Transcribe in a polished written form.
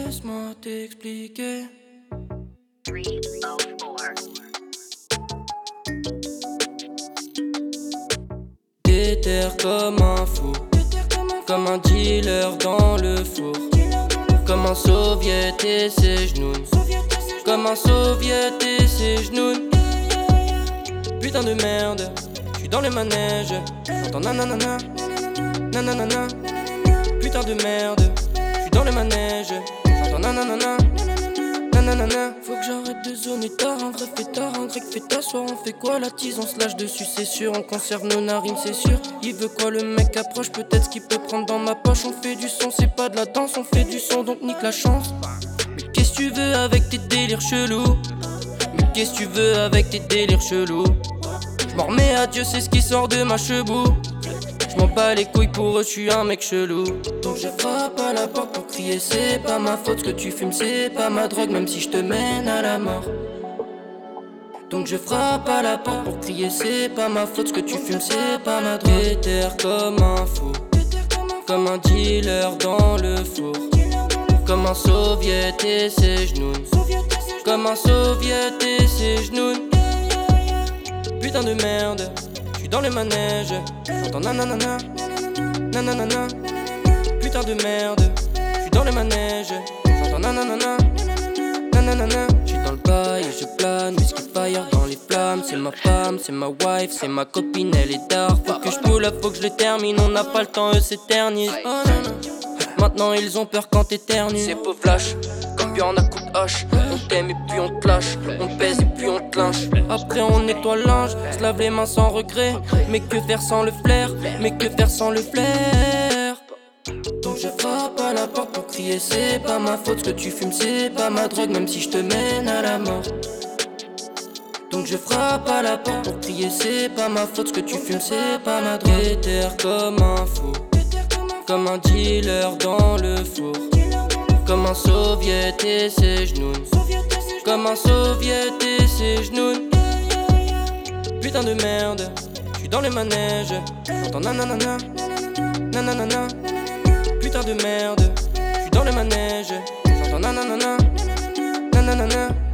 Laisse-moi t'expliquer. 304. Déter comme un fou, comme un dealer dans le four, comme un soviète et ses genoux, comme un soviète et ses genoux. Putain de merde, j'suis dans le manège, j'entends nanana, nanana. Putain de merde, j'suis dans le manège, j'entends nanana, nanana. Faut que j'arrête de zoner tard, un vrai fêtard, un grec fait t'asseoir. On fait quoi la tease, on se lâche dessus c'est sûr. On conserve nos narines c'est sûr. Il veut quoi le mec approche, peut-être ce qu'il peut prendre dans ma poche. On fait du son, c'est pas de la danse, on fait du son donc nique la chance. Mais qu'est-ce que tu veux avec tes délires chelous? Mais qu'est-ce que tu veux avec tes délires chelous? J'm'en remets à Dieu, c'est ce qui sort de ma chebou. J'm'en bats les couilles pour eux, j'suis un mec chelou. Donc je frappe à la porte pour crier, c'est pas ma faute, ce que tu fumes c'est pas ma drogue, même si je te mène à la mort. Donc je frappe à la porte pour crier, c'est pas ma faute, ce que tu fumes c'est pas ma drogue. Déter comme un fou, comme un dealer dans le four, comme un soviète et ses genoux, comme un soviète et ses genoux. Putain de merde, j'suis dans le manège, j'entends nanana, nanana. Putain de merde, j'suis dans le manège, j'entends nanana, nanana. J'suis dans le bail et je plane, whisky fire dans les flammes. C'est ma femme, c'est ma wife, c'est ma copine, elle est d'art. Faut que je pull up, faut que je le termine, on n'a pas le temps, eux s'éternisent. Oh, non. Maintenant ils ont peur quand t'éternues. C'est beau flash, comme bien on a coup de hache. On t'aime et puis on te lâche, on te pèse et puis on te lynche. Après on nettoie le linge, se lave les mains sans regret. Mais que faire sans le flair, mais que faire sans le flair. Donc je frappe à la porte pour crier, c'est pas ma faute, ce que tu fumes c'est pas ma drogue, même si je te mène à la mort. Donc je frappe à la porte pour crier, c'est pas ma faute, ce que tu fumes c'est pas ma drogue. Déter comme un fou, comme un dealer dans le four, comme un soviète et ses genoux, comme un soviète et ses genoux. Putain de merde, j'suis dans le manège, j'entends nanana, nanana. Putain de merde, j'suis dans le manège, j'entends nanana, nanana.